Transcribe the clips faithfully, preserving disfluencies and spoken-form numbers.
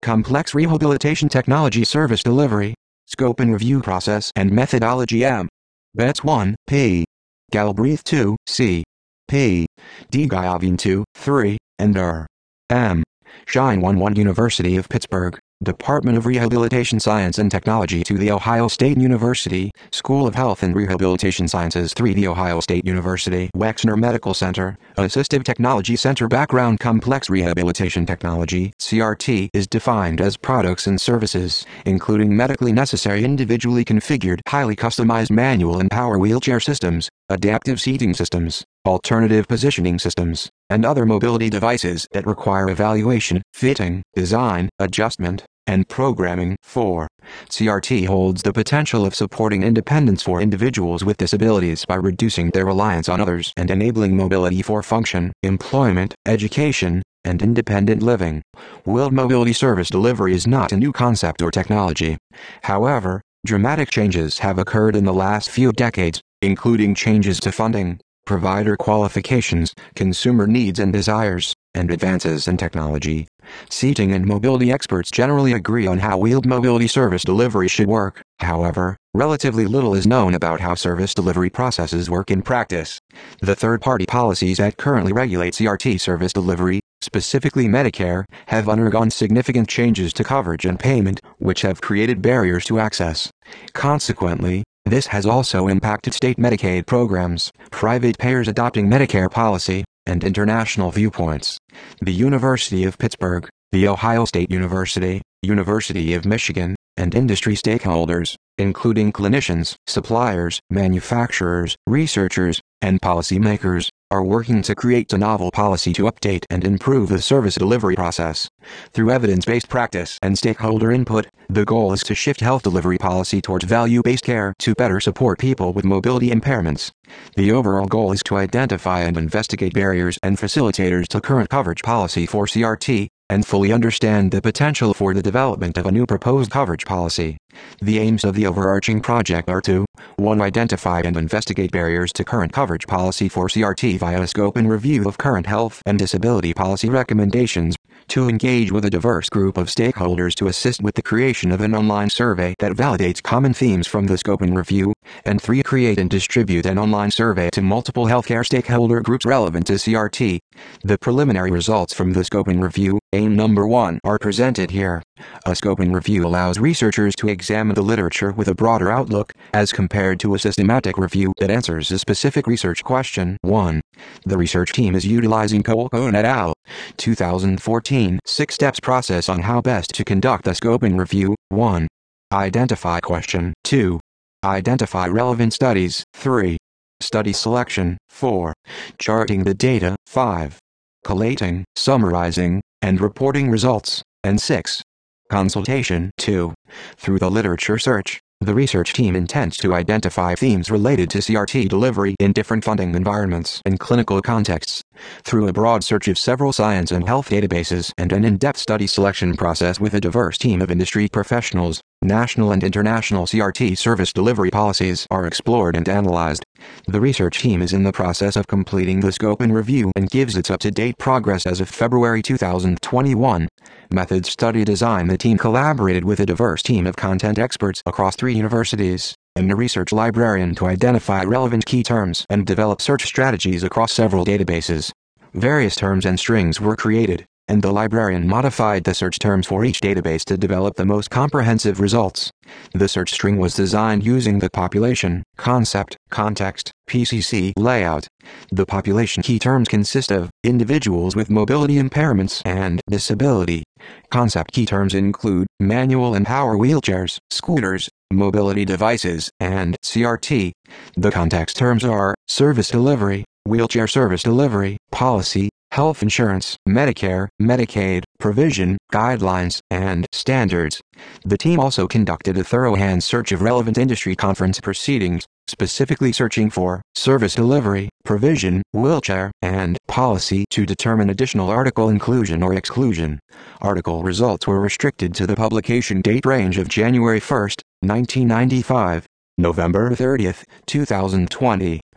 Complex Rehabilitation Technology Service Delivery, Scope and Review Process and Methodology M. B E T S one, P. Galbraith two, C. P. DeGuyavine two, three, and R. M. Shine one one University of Pittsburgh, Department of Rehabilitation Science and Technology to The Ohio State University, School of Health and Rehabilitation Sciences three The Ohio State University Wexner Medical Center, Assistive Technology Center. Background. Complex Rehabilitation Technology C R T is defined as products and services, including medically necessary individually configured highly customized manual and power wheelchair systems, adaptive seating systems, alternative positioning systems, and other mobility devices that require evaluation, fitting, design, adjustment, and programming. four. C R T holds the potential of supporting independence for individuals with disabilities by reducing their reliance on others and enabling mobility for function, employment, education, and independent living. Wheeled mobility service delivery is not a new concept or technology. However, dramatic changes have occurred in the last few decades, including changes to funding, provider qualifications, consumer needs and desires, and advances in technology. Seating and mobility experts generally agree on how wheeled mobility service delivery should work. However, relatively little is known about how service delivery processes work in practice. The third-party policies that currently regulate C R T service delivery, specifically Medicare, have undergone significant changes to coverage and payment, which have created barriers to access. Consequently, this has also impacted state Medicaid programs, private payers adopting Medicare policy, and international viewpoints. The University of Pittsburgh, The Ohio State University, University of Michigan, and industry stakeholders, including clinicians, suppliers, manufacturers, researchers, and policymakers, are working to create a novel policy to update and improve the service delivery process. Through evidence-based practice and stakeholder input, the goal is to shift health delivery policy towards value-based care to better support people with mobility impairments. The overall goal is to identify and investigate barriers and facilitators to current coverage policy for C R T, and fully understand the potential for the development of a new proposed coverage policy. The aims of the overarching project are to one Identify and investigate barriers to current coverage policy for C R T via a scope and review of current health and disability policy recommendations. two Engage with a diverse group of stakeholders to assist with the creation of an online survey that validates common themes from the scope and review. And three Create and distribute an online survey to multiple healthcare stakeholder groups relevant to C R T. The preliminary results from the scope and review, aim number one, are presented here. A scope and review allows researchers to examine the literature with a broader outlook, as compared to a systematic review that answers a specific research question. one. The research team is utilizing Colquhoun et al. two thousand fourteen six-steps process on how best to conduct the scope and review. one. Identify question. two. Identify relevant studies. three. Study selection. four. Charting the data. five. Collating, summarizing, and reporting results. And six. Consultation. two. Through the literature search, the research team intends to identify themes related to C R T delivery in different funding environments and clinical contexts. Through a broad search of several science and health databases and an in-depth study selection process with a diverse team of industry professionals, national and international C R T service delivery policies are explored and analyzed. The research team is in the process of completing the scope and review and gives its up-to-date progress as of February two thousand twenty-one. Method study design. The team collaborated with a diverse team of content experts across three universities and a research librarian to identify relevant key terms and develop search strategies across several databases. Various terms and strings were created, and the librarian modified the search terms for each database to develop the most comprehensive results. The search string was designed using the population, concept, context, P C C layout. The population key terms consist of individuals with mobility impairments and disability. Concept key terms include manual and power wheelchairs, scooters, mobility devices, and C R T. The context terms are service delivery, wheelchair service delivery, policy, health insurance, Medicare, Medicaid, provision, guidelines, and standards. The team also conducted a thorough hand search of relevant industry conference proceedings, specifically searching for service delivery, provision, wheelchair, and policy to determine additional article inclusion or exclusion. Article results were restricted to the publication date range of January first, nineteen ninety-five, November thirtieth, two thousand twenty.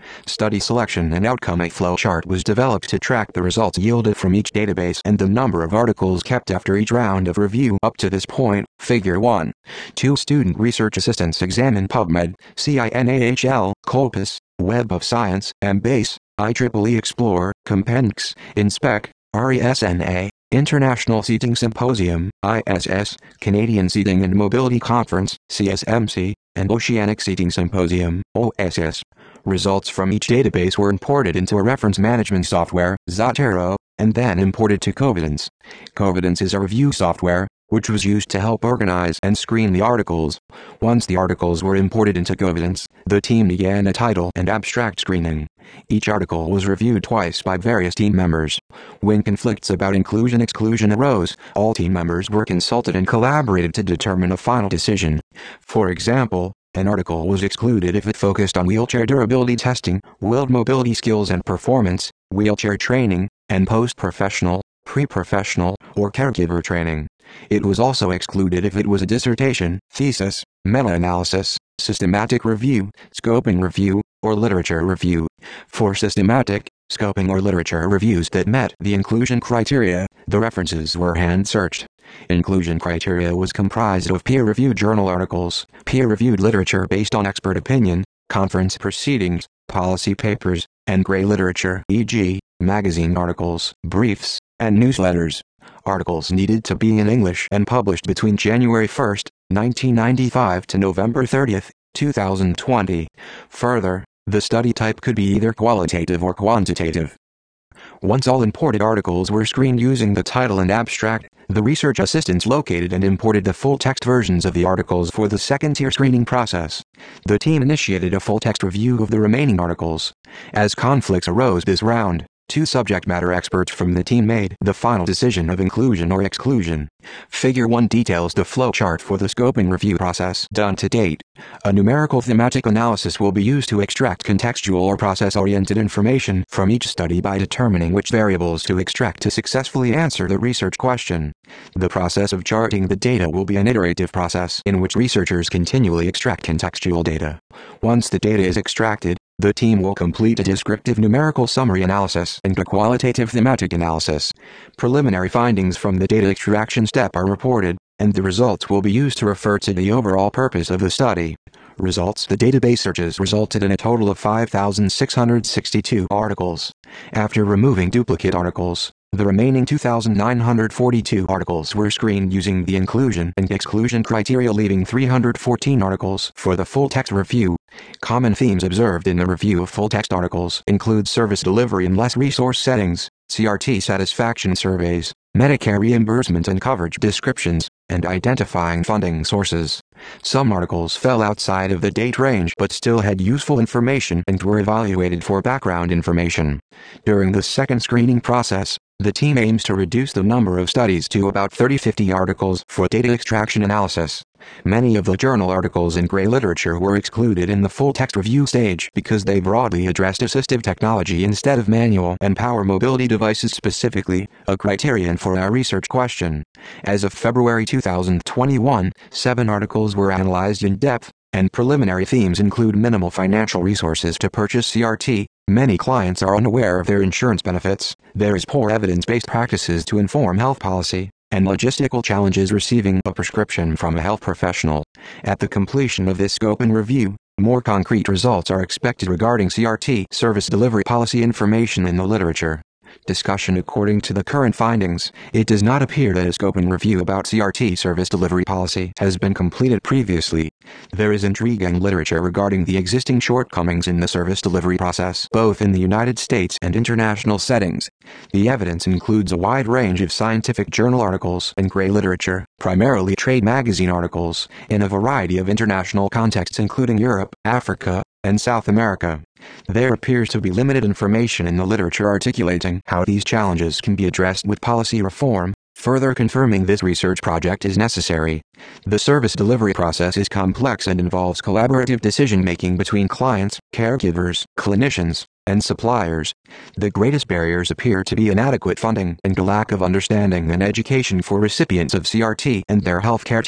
Study selection and outcome. A flowchart was developed to track the results yielded from each database and the number of articles kept after each round of review. Up to this point, Figure one. Two student research assistants examine PubMed, CINAHL, Colpus, Web of Science, Embase, I triple E Explore, Compendex, Inspec, RESNA, International Seating Symposium, I S S, Canadian Seating and Mobility Conference, C S M C, and Oceanic Seating Symposium, O S S. Results from each database were imported into a reference management software, Zotero, and then imported to Covidence. Covidence is a review software, which was used to help organize and screen the articles. Once the articles were imported into Covidence, the team began a title and abstract screening. Each article was reviewed twice by various team members. When conflicts about inclusion-exclusion arose, all team members were consulted and collaborated to determine a final decision. For example, an article was excluded if it focused on wheelchair durability testing, wheeled mobility skills and performance, wheelchair training, and post-professional, pre-professional, or caregiver training. It was also excluded if it was a dissertation, thesis, meta-analysis, systematic review, scoping review, or literature review. For systematic, scoping or literature reviews that met the inclusion criteria, the references were hand-searched. Inclusion criteria was comprised of peer-reviewed journal articles, peer-reviewed literature based on expert opinion, conference proceedings, policy papers, and gray literature, for example, magazine articles, briefs, and newsletters. Articles needed to be in English and published between January first, nineteen ninety-five to November thirtieth, two thousand twenty. Further, the study type could be either qualitative or quantitative. Once all imported articles were screened using the title and abstract, the research assistants located and imported the full-text versions of the articles for the second-tier screening process. The team initiated a full-text review of the remaining articles. As conflicts arose this round, two subject matter experts from the team made the final decision of inclusion or exclusion. Figure one details the flowchart for the scoping review process done to date. A numerical thematic analysis will be used to extract contextual or process-oriented information from each study by determining which variables to extract to successfully answer the research question. The process of charting the data will be an iterative process in which researchers continually extract contextual data. Once the data is extracted, the team will complete a descriptive numerical summary analysis and a qualitative thematic analysis. Preliminary findings from the data extraction step are reported, and the results will be used to refer to the overall purpose of the study. Results: the database searches resulted in a total of five thousand six hundred sixty-two articles. After removing duplicate articles, the remaining two thousand nine hundred forty-two articles were screened using the inclusion and exclusion criteria, leaving three hundred fourteen articles for the full-text review. Common themes observed in the review of full-text articles include service delivery in less resource settings, C R T satisfaction surveys, Medicare reimbursement and coverage descriptions, and identifying funding sources. Some articles fell outside of the date range but still had useful information and were evaluated for background information. During the second screening process, the team aims to reduce the number of studies to about thirty to fifty articles for data extraction analysis. Many of the journal articles in gray literature were excluded in the full-text review stage because they broadly addressed assistive technology instead of manual and power mobility devices, specifically, a criterion for our research question. As of February two thousand twenty-one, seven articles were analyzed in depth, and preliminary themes include minimal financial resources to purchase C R T. Many clients are unaware of their insurance benefits, there is poor evidence-based practices to inform health policy, and logistical challenges receiving a prescription from a health professional. At the completion of this scope and review, more concrete results are expected regarding C R T service delivery policy information in the literature. Discussion: according to the current findings, it does not appear that a scope and review about C R T service delivery policy has been completed previously. There is intriguing literature regarding the existing shortcomings in the service delivery process, both in the United States and international settings. The evidence includes a wide range of scientific journal articles and gray literature, primarily trade magazine articles, in a variety of international contexts including Europe, Africa, and South America. There appears to be limited information in the literature articulating how these challenges can be addressed with policy reform, further confirming this research project is necessary. The service delivery process is complex and involves collaborative decision-making between clients, caregivers, clinicians, and suppliers. The greatest barriers appear to be inadequate funding and a lack of understanding and education for recipients of C R T and their healthcare team.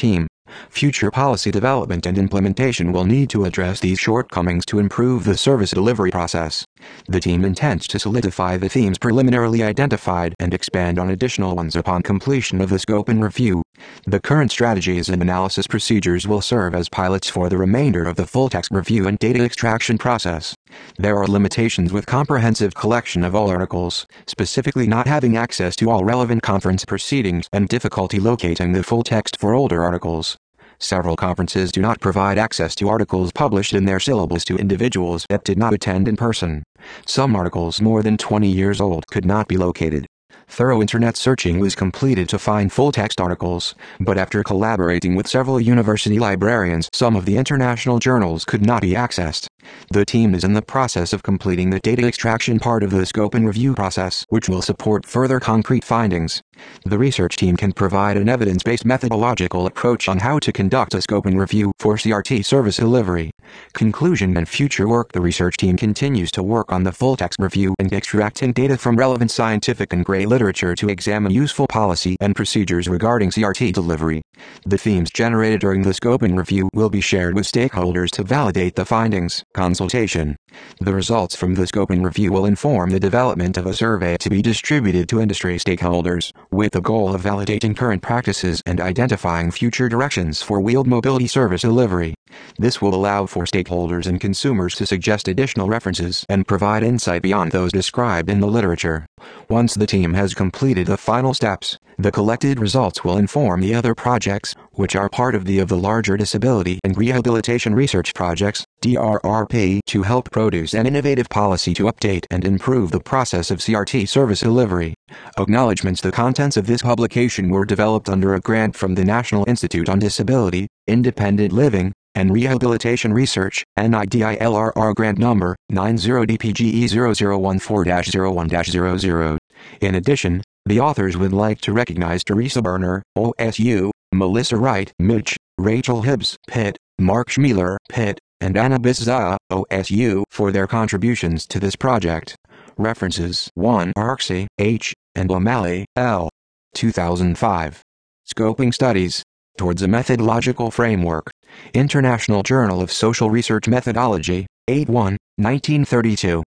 Future policy development and implementation will need to address these shortcomings to improve the service delivery process. The team intends to solidify the themes preliminarily identified and expand on additional ones upon completion of the scope and review. The current strategies and analysis procedures will serve as pilots for the remainder of the full-text review and data extraction process. There are limitations with comprehensive collection of all articles, specifically not having access to all relevant conference proceedings and difficulty locating the full text for older articles. Several conferences do not provide access to articles published in their syllabus to individuals that did not attend in person. Some articles more than twenty years old could not be located. Thorough internet searching was completed to find full-text articles, but after collaborating with several university librarians, some of the international journals could not be accessed. The team is in the process of completing the data extraction part of the scope and review process, which will support further concrete findings. The research team can provide an evidence-based methodological approach on how to conduct a scope and review for C R T service delivery. Conclusion and future work. The research team continues to work on the full-text review and extracting data from relevant scientific and gray literature to examine useful policy and procedures regarding C R T delivery. The themes generated during the scope and review will be shared with stakeholders to validate the findings. Consultation. The results from the scope and review will inform the development of a survey to be distributed to industry stakeholders, with the goal of validating current practices and identifying future directions for wheeled mobility service delivery. This will allow for stakeholders and consumers to suggest additional references and provide insight beyond those described in the literature. Once the team has completed the final steps, the collected results will inform the other projects, which are part of the of the larger Disability and Rehabilitation Research Projects, D R R P, to help produce an innovative policy to update and improve the process of C R T service delivery. Acknowledgements. The contents of this publication were developed under a grant from the National Institute on Disability, Independent Living, and Rehabilitation Research, N I D I L R R grant number nine zero D P G E zero zero one four dash zero one dash zero zero. In addition, the authors would like to recognize Teresa Berner, O S U, Melissa Wright, Mitch, Rachel Hibbs, Pitt, Mark Schmeeler, Pitt, and Anna Bizza, O S U, for their contributions to this project. References: one. Arksey, H., and O'Malley, L. two thousand five. Scoping Studies Towards a Methodological Framework. International Journal of Social Research Methodology, eight one, nineteen thirty-two.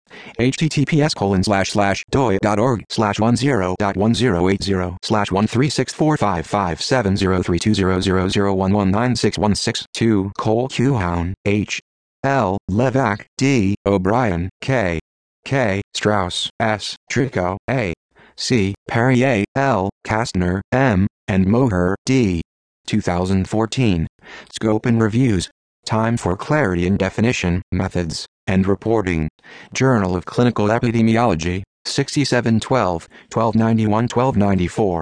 https colon slash slash doi.org slash one zero dot one zero eight zero slash one three six four five five seven zero three two zero zero zero one one nine six one six two. Cole Kuhaun, H. L. Levac, D. O'Brien, K. K. Strauss, S. Trico, A. C. Perrier, L. Kastner, M. and Moher, D. two thousand fourteen. Scope and Reviews. Time for Clarity in Definition, Methods, and Reporting. Journal of Clinical Epidemiology, sixty-seven twelve, twelve ninety-one, twelve ninety-four.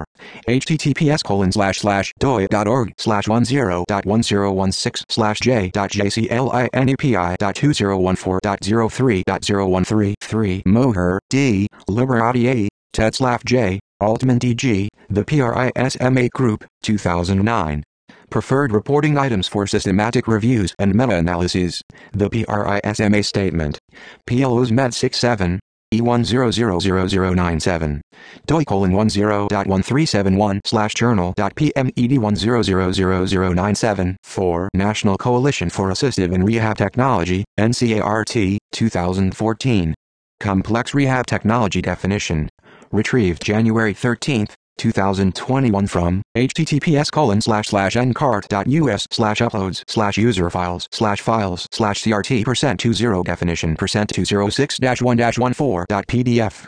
https colon slash slash doi.org slash one zero dot one zero one six slash j dot jclinepi dot two zero one four dot zero three dot zero one three three. Moher, D. Liberati A. Tetzlaff J. Altman D G. The PRISMA Group, two thousand nine. Preferred Reporting Items for Systematic Reviews and Meta-Analyses. The PRISMA Statement. P L Os Med sixty-seven, E one zero zero zero zero nine seven. doi colon one zero dot one three seven one slash journal dot P M E D one zero zero zero zero nine seven. four. National Coalition for Assistive and Rehab Technology, N C A R T, two thousand fourteen. Complex Rehab Technology Definition. Retrieved January thirteenth, two thousand twenty-one from https colon slash slash ncart.us slash uploads slash user files slash files slash crt percent two zero definition percent two zero six dash one dash one four dot pdf.